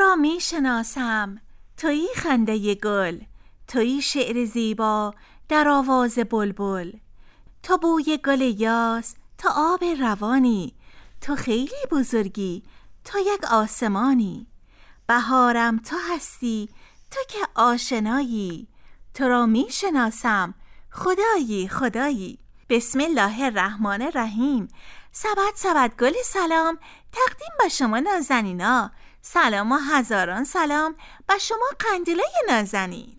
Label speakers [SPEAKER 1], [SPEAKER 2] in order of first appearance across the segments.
[SPEAKER 1] را می شناسم، تویی خنده گل، تویی شعر زیبا در آواز بلبل. تو بوی گل یاس، تو آب روانی، تو خیلی بزرگی، تو یک آسمانی. بهارم تو هستی، تو که آشنایی، تو را می شناسم، خدایی خدایی. بسم الله الرحمن الرحیم. سبد گل سلام، تقدیم به شما نازنینا. سلام و هزاران سلام به شما قندیله نازنین.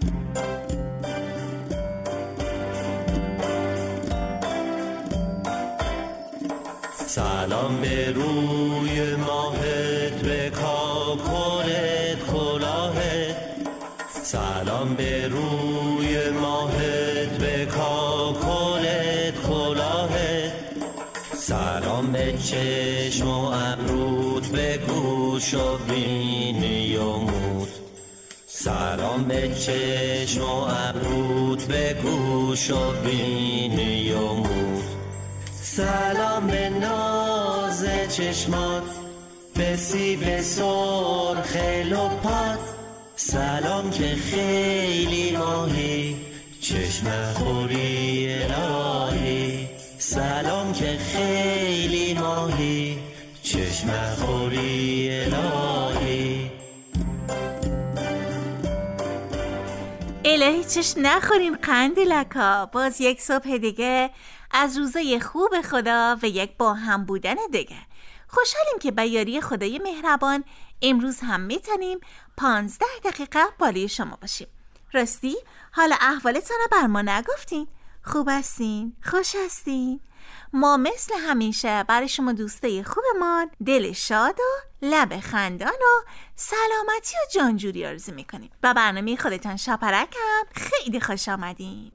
[SPEAKER 2] سلام به روی ماهت، به کاکلت کلاهت. سلام به روی ماهت، به کاکلت کلاهت. سلام به چشم و ابروت، به گوش و بینی و موت. سلام به چشم و ابروت، به گوش و بینی و موت. سلام به ناز چشمات، به سیب سرخ لپات. سلام که خیلی ماهی، چشم خوری الهی. سلام که خیلی ماهی، چشم خوری الهی.
[SPEAKER 1] الهی چشم نخورین قندیلکا. باز یک صبح دیگه از روزای خوب خدا و یک با هم بودن دیگه. خوشحالیم که به یاری خدای مهربان امروز هم میتونیم 15 دقیقه بالای شما باشیم. راستی حال احوالتان بر ما نگفتین؟ خوب هستین؟ خوش هستین؟ ما مثل همیشه برای شما دوستای خوبمان دل شاد و لب خندان و سلامتی و جانجوری آرزو میکنیم. به برنامه خودتان شاپرک هم خیلی خوش آمدین.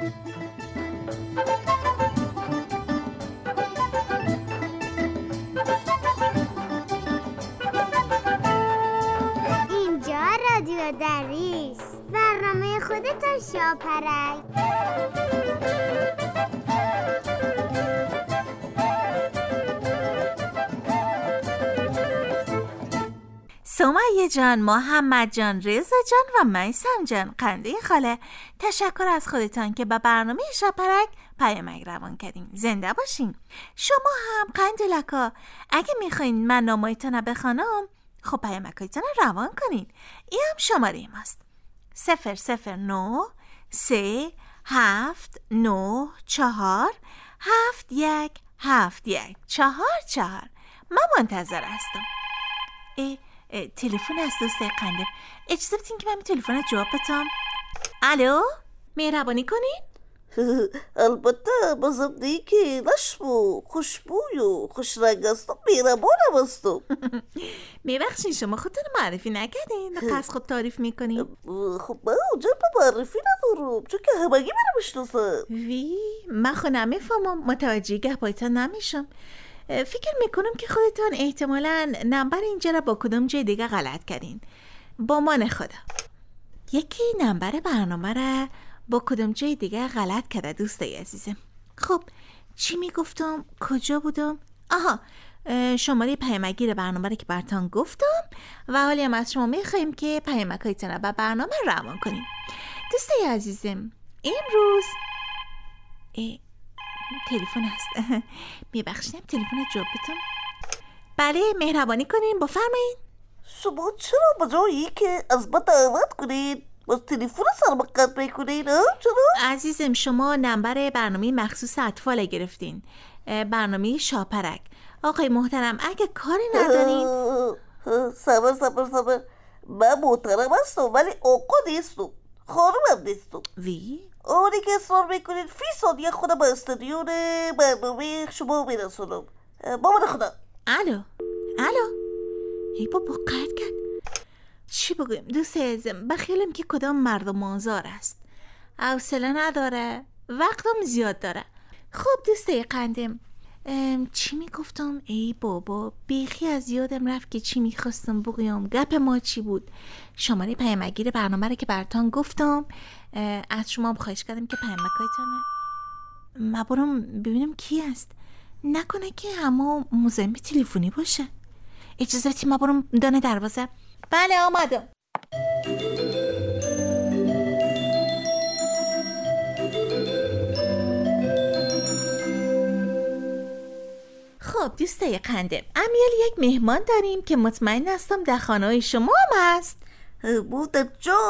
[SPEAKER 3] اینجا رادیو دریس، برنامه خودتان شاپرک.
[SPEAKER 1] سمیه جان، محمد جان، رضا جان و میثم جان، قنده خاله، تشکر از خودتان که به برنامه شاپرک پیامک روان کردین. زنده باشین. شما هم قندیلکا اگه میخواین من نامایتان بخوانم، خب پیامکایتان روان کنین. این هم شماره ماست: 009 3 7 9 4 7 1 7 1 4 4. من منتظر هستم. تلفن از دوست قندم. اجازه بدین که من تلفن جواب بدم. الو، مهربانی کنین.
[SPEAKER 4] البته بازم دیگه نشمو خوشبوی و خوش رنگ هستم، مهربانم هستم.
[SPEAKER 1] میبخشین شما خودتون معرفی نکردین، پس خود تعریف میکنین.
[SPEAKER 4] خب من اونجا به معرفی ندارم، چون که همگی منو بشناسن.
[SPEAKER 1] من خود نمیفهمم، متوجه گهبایتان نمیشم. فکر میکنم که خودتان احتمالاً نمبر اینجا را با کدوم جای دیگه غلط کردین. با من خدا یکی نمبر برنامه را با کدوم جای دیگه غلط کرده دوستای عزیزم. خب چی میگفتم؟ کجا بودم؟ آها، شماره پیامگیر برنامه را که براتون گفتم و حالی هم از شما میخوایم که پیامکایتان را به برنامه روان کنیم. دوستای عزیزم امروز تلفن هست. میبخشیم تلفن جواب بدم. بله، مهربانی کنین بفرمایین.
[SPEAKER 4] شما چرا به جایی که از من دعوت کنین باز تلفن سر من قطع میکنین؟ چرا؟
[SPEAKER 1] عزیزم شما نمبر برنامه مخصوص اطفال گرفتین، برنامه شاپرک. آقای محترم اگه کاری ندارین.
[SPEAKER 4] صبر من محترم هستم ولی آقا نیستم، خانومم نیستم. اونی که اصرار میکنین فی ثانیه خودم به استادیون برنامه شما میرسونم. مامان خدا.
[SPEAKER 1] الو ای بابا قطع کرد. چی بگویم دوست عزیزم؟ بخیلم که کدام مردم آزار است، حوصله نداره، وقتم زیاد داره. خب دوسته قندم، چی میگفتم؟ ای بابا بیخی از یادم رفت که چی میخواستم بگویم. گپ ما چی بود؟ شماره پیامگیر برنامه رو که براتون گفتم. از شما خواهش کردم که پیامکایتان ما برم ببینم کی است. نکنه که همه مزاحم تلفنی باشه. اجازه بدید ما برم دانه دروازه. بله آمدم. خب دوستای قندم، امیال یک مهمان داریم که مطمئن هستم در خانه شما هم هست.
[SPEAKER 4] ما در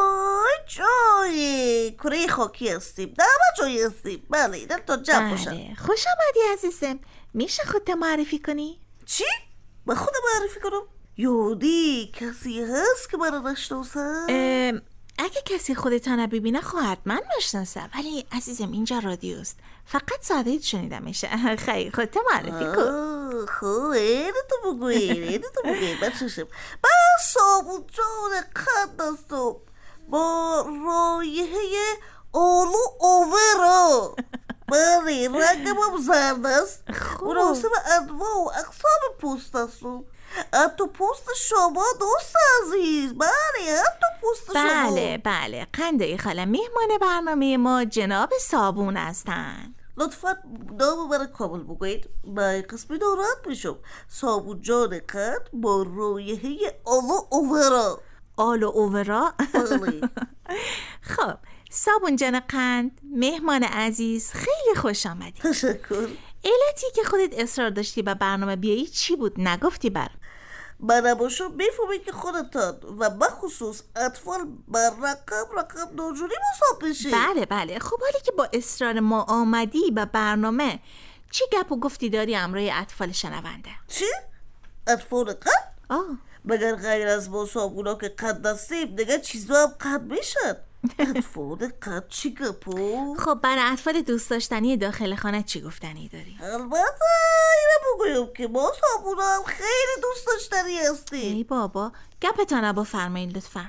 [SPEAKER 4] جای کره خاکی هستیم، در همه جایی هستیم. بله در تا جمع باشم.
[SPEAKER 1] بله خوش آمدی عزیزم. میشه خودت معرفی کنی؟
[SPEAKER 4] چی؟ من خودم معرفی کنم؟ یودی کسی هست که من رو نشناسه؟
[SPEAKER 1] اگه کسی خودتان رو ببینه خواهد من نشناسه، ولی عزیزم اینجا رادیوست، فقط صدایت شنیده میشه. خیلی خودت معرفی کن.
[SPEAKER 4] خب اینو تو بگوی بچشم. من صابون جان قند هستم با رایحه آلو اوورا. بله رنگم هم زرد است، مناسب انواع و اقسام پوست هستم. حتی پوست شما دوست عزیز. بله حتی پوست شما.
[SPEAKER 1] بله قنده خاله، مهمان برنامه ما جناب صابون هستن.
[SPEAKER 4] لطفا نام من کامل بگوید، من قسمی ناراحت میشم. صابون جان قند با رایحه آلو اوورا.
[SPEAKER 1] آلو اوورا؟
[SPEAKER 4] بله.
[SPEAKER 1] خب صابون جان قند، مهمان عزیز، خیلی خوش آمدی.
[SPEAKER 4] تشکر.
[SPEAKER 1] علتی که خودت اصرار داشتی به برنامه بیایی چی بود؟ نگفتی برام.
[SPEAKER 4] من نباشم میفهمید که خودتان و بخصوص اطفال بر رقم ناجوری مصاب بشید.
[SPEAKER 1] بله خب حالی که با اصرار ما آمدی به برنامه، چی گپ و گفتی داری امروی اطفال شنونده؟
[SPEAKER 4] چی؟ اطفال قند؟ مگر غیر از ما صابونا که قند هستیم دیگه چیزا هم قند میشن. اطفال قند چی گپو؟
[SPEAKER 1] خب برای اطفال دوست داشتنی داخل خانه چی گفتنی داری؟
[SPEAKER 4] البته اینو بگویم که ما صابونا هم خیلی دوست داشتنی هستیم.
[SPEAKER 1] ای بابا گپتان رو بفرمایید لطفا.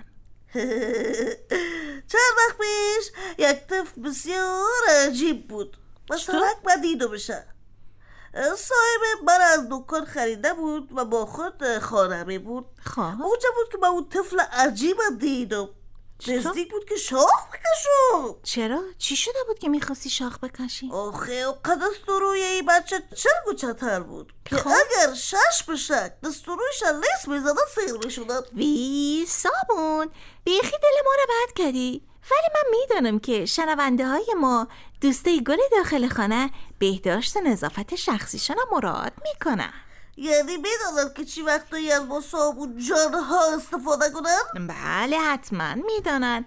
[SPEAKER 4] چند وقت پیش یک طفل بسیار عجیب بود. مثلا من دیدو بشه. صاحب من از دکان خریده بود و با خود خانه بود. اونجا بود که من اون طفل عجیب دیدم. نزدیک بود که شاخ بکشم.
[SPEAKER 1] چرا؟ چی شده بود که میخواستی شاخ بکشی؟
[SPEAKER 4] آخه قدست روی این بچه چرگ و چتر بود که اگر شش بشه دستورویش لیس میزدن سیر میشدن.
[SPEAKER 1] وی صابون بیخی دل ما رو بد کردی، ولی من میدونم که شنونده های ما دوستای گل داخل خانه بهداشت و نظافت شخصیشان رو مراعات میکنن.
[SPEAKER 4] یعنی میدونن که چی وقتایی از ما صابون جان ها استفاده کنن؟
[SPEAKER 1] بله حتما میدونن،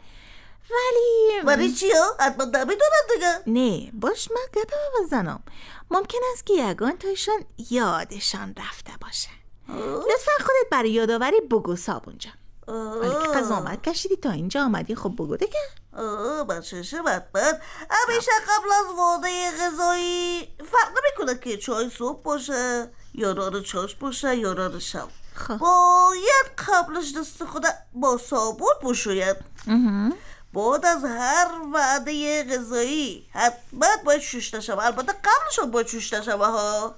[SPEAKER 4] ولی چی ها؟ حتما نمیدونن دیگه.
[SPEAKER 1] نه باش من گپه بزنم. ممکن است که یگان تایشان یادشان رفته باشه. لطفا خودت برای یادآوری بگو صابون جان. ولی که قضاوت کشیدی تا اینجا آمدی، خب بگو دیگه.
[SPEAKER 4] بچه‌شه من همیشه قبل از وعده غذایی فرق نمیکنه که چای صبح باشه یا نان چاش باشه یا نان شب. باید قبلش دست خود با صابون بشوید. بعد از هر وعده غذایی حتما باید شوشته شود. البته قبلش هم باید شوشته شود ها.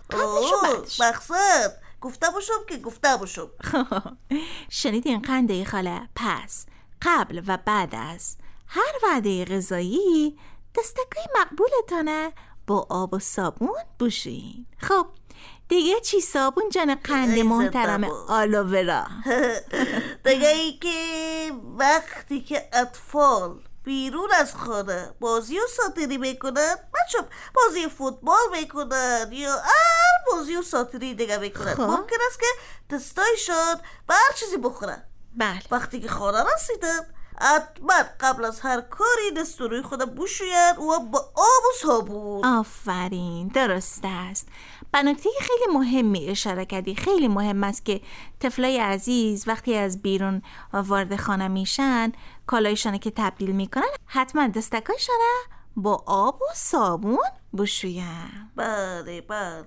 [SPEAKER 4] مقصد گفته باشم.
[SPEAKER 1] شنیدین قنده خاله؟ پس قبل و بعد از هر وعده غذایی دستکای مقبولتانه با آب و صابون بشویین. خب دیگه چی صابون جان قند محترم آلوورا؟
[SPEAKER 4] دیگه ای که وقتی که اطفال بیرون از خانه بازی و ساتیری میکنن، بچه بازی فوتبال میکنن یا هر بازی و ساتیری دیگه میکنن، ممکن است که دستایشان به هر چیزی بخورن.
[SPEAKER 1] بله.
[SPEAKER 4] وقتی که خانه رسیدن حتما قبل از هر کاری دست روی خودم بشوین و با آب و صابون.
[SPEAKER 1] آفرین درست است. به نکته خیلی مهمی اشاره کردی. خیلی مهم است که طفلای عزیز وقتی از بیرون وارد خانه میشن کالایشانه که تبدیل میکنن حتما دستکایشانه با آب و صابون بشوین.
[SPEAKER 4] بله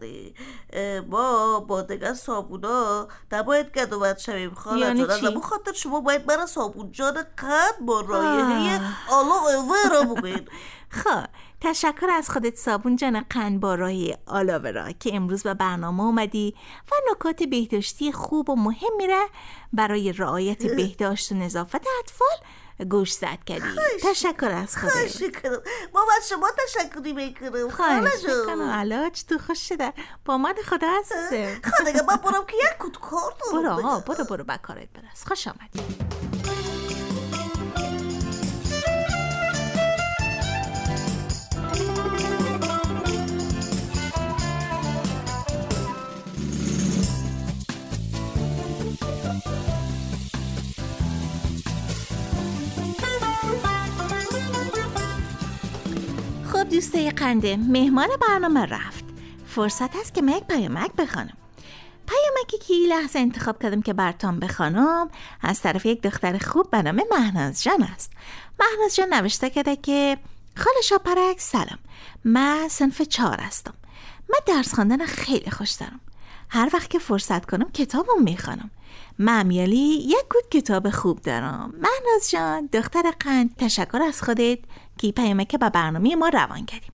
[SPEAKER 4] ما با دیگه صابونا نباید گدومت شویم خاله جان. از همون خاطر شما باید برای صابون جان قند با رایحه آلو اوورا بگوید.
[SPEAKER 1] خب تشکر از خودت صابون جان قند با رایحه آلوورا که امروز به برنامه اومدی و نکات بهداشتی خوب و مهمی را برای رعایت بهداشت و نظافت اطفال گوش زد کردی. تشکر از خودت.
[SPEAKER 4] خواهش میکنم. ما از شما تشکری میکنم.
[SPEAKER 1] خواهش میکنم. علاج تو خوش شده. با من خدا عزیزه.
[SPEAKER 4] خدا من برم که یک کود کار دارم.
[SPEAKER 1] برو بکارت برس. خوش آمدی. خب دوستای قنده، مهمان برنامه رفت. فرصت هست که من یک پیامک بخوانم. پیامکی که این لحظه انتخاب کردم که براتون بخوانم از طرف یک دختر خوب به نام مهناز جان است. مهناز جان نوشته کرده که خاله شاپرک سلام، من صنف 4 هستم. من درس خواندن خیلی خوش دارم. هر وقت که فرصت کنم کتابم میخوانم. من میالی یک کود کتاب خوب دارم. مهناز جان دختر قند، تشکر از خودت که پیامک به برنامه ما روان کردیم.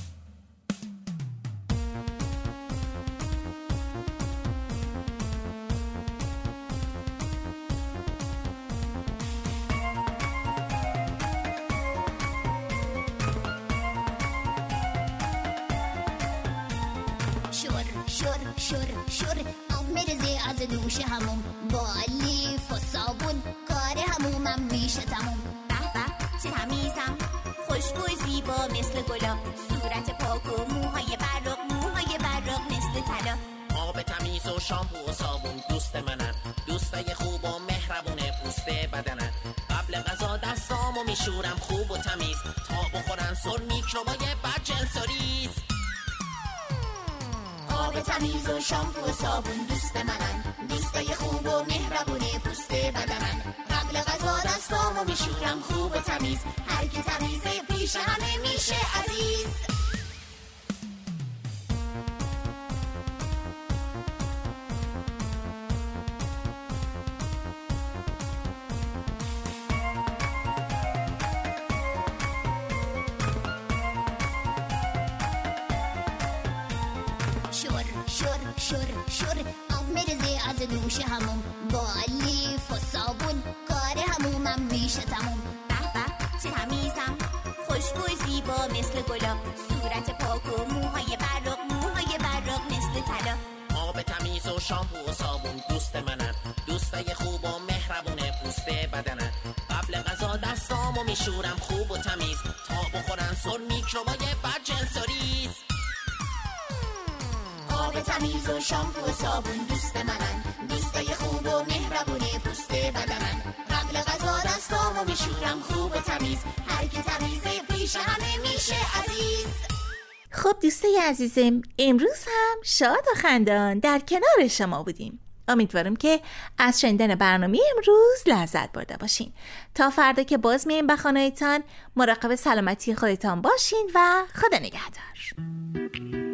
[SPEAKER 5] شور آب میرزه از دوش همون، با لیف و صابون کار همومم میشه تموم. به به چه تمیزم، خوشبوی زیبا مثل گلا، صورت پاک و موهای براق مثل طلا.
[SPEAKER 6] آب تمیز و شامپو و صابون دوست منن، دوستای خوب و مهربونه پوست بدنن. قبل غذا دستامو میشورم خوب و تمیز، تا بخورن سر میکروبای بدجنس و ریز.
[SPEAKER 5] آب تمیز و شامپو و صابون دوست منن، دوستای خوب و مهربونه پوست بدنن. قبل غذا دستامو میشورم خوب و تمیز، هر کی تمیزه پیش همه میشه عزیز. شور آب میرزه از دوش همون، با لیف و صابون کار همومم میشه تموم. به به چه تمیزم، خوشبوی زیبا مثل گلا، صورت پاک و موهای براق مثل طلا.
[SPEAKER 6] آب تمیز و شامپو و صابون دوست منن، دوستای خوب و مهربونه پوست بدنن. قبل غذا دستامو میشورم خوب و تمیز، تا بخورن سر میکروبای بدجنس و ریز.
[SPEAKER 5] آب تمیز و شامپو و صابون دوست منن، دوستای خوب و مهربونه پوست بدنن. قبل غذا دستامو میشورم خوب و تمیز، هر کی تمیزه پیش همه میشه عزیز.
[SPEAKER 1] خب دوستای عزیزم، امروز هم شاد و خندان در کنار شما بودیم. امیدوارم که از شنیدن برنامه امروز لذت برده باشین. تا فردا که باز میایم به خانه‌تان، مراقب سلامتی خودتان باشین و خدا نگهدار.